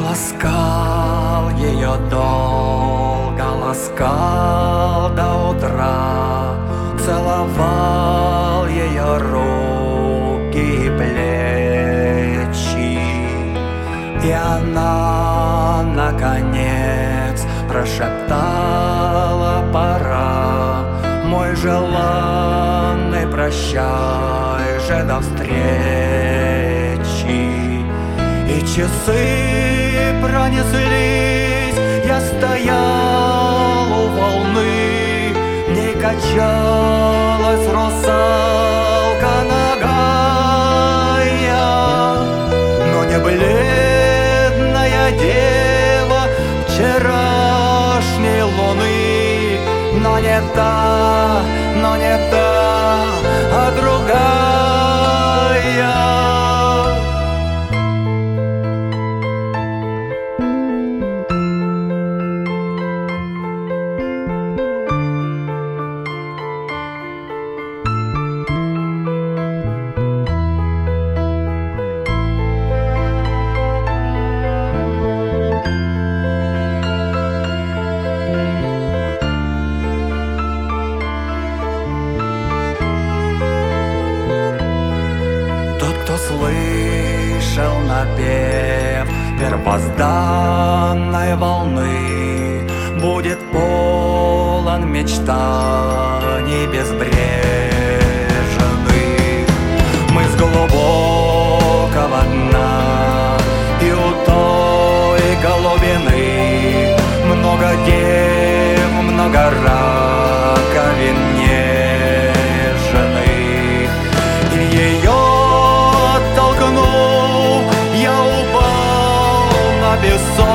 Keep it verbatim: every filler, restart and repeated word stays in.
ласкал ее долго, ласкал до утра, целовал ее руки и плечи. И она, наконец, прошептала: пора, мой желанный, прощай же, до встречи. И часы пронеслись, я стоял у волны, не качалась русалка нагая, но не бледное дева вчерашней луны, но не та, но не та, а другая. Слышал напев первозданной волны, будет полон мечтаний безбрежных. Мы с глубокого дна, и у той глубины много дев, много раковин нежных. И ее я упал на песок.